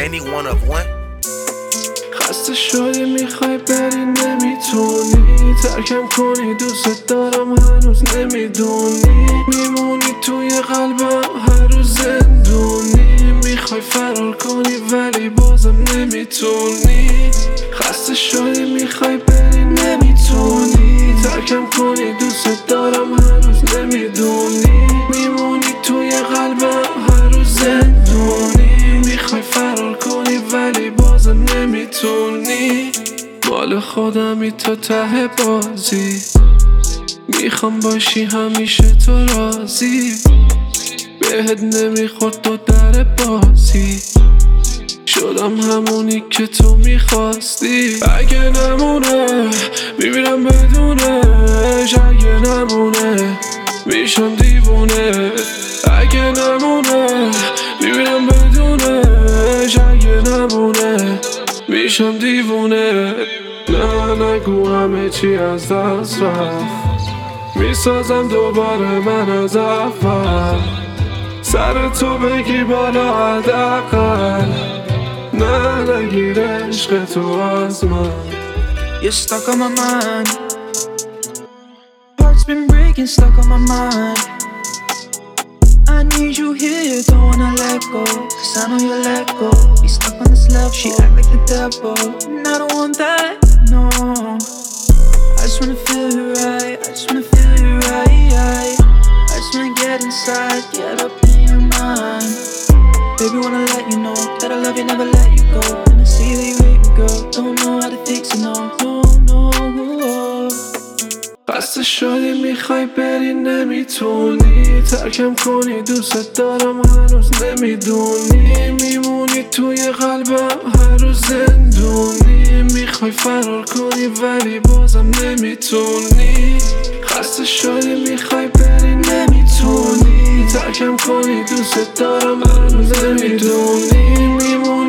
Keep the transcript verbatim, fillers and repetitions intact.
Danny one of one. خسته شدی میخوای بری نمیتونی، ترکم کنی دوست دارم هنوز نمیدونی، میمونی توی قلبم هر روز زندونی، میخوای فرار کنی ولی بازم نمیتونی. خسته شدی میخوای بری نمیتونی، ترکم کنی دوست دارم هنوز نمیدونی، میمونی توی قلبم هر روز زندونی، میخوای فرار کنی ولی بازم نمیتونی. مال خودمی تا ته بازی، میخوام باشی همیشه تو راضی، بهت نمیخورد تو در بازی، شدم همونی که تو میخواستی. اگه نمونه میمیرم بدونش، اگه نمونه میشم دیوونه، اگه نمونه میمیرم بدونش، اگه نمونه میشم دیوونه. نه نگو همه چی از دست رفت، میسازم دوباره من از اول، سر تو بگی بالا حداقل، نه نگیر عشق تو از من. You're stuck on my mind, heart's been breaking, stuck on my mind. I need you here, don't wanna let go, cause I know you'll let go. Be stuck on this love, she act like the devil, and I don't want that, no. I just wanna feel you right, I just wanna feel you right. I just wanna get inside, get up in your mind. Baby, wanna let you know that I love you, never let you go. And I see that you hate me, girl, don't know how to fix it, no, don't know. خسته شدی میخوای بری نمیتونی، ترکم کنی دوست دارم هنوز نمیدونی، میمونی توی قلبم هر روز زندونی، میخوای فرار کنی ولی بازم نمیتونی. خسته شدی میخوای بری نمیتونی، ترکم کنی دوست دارم هنوز نمیدونی، میمونی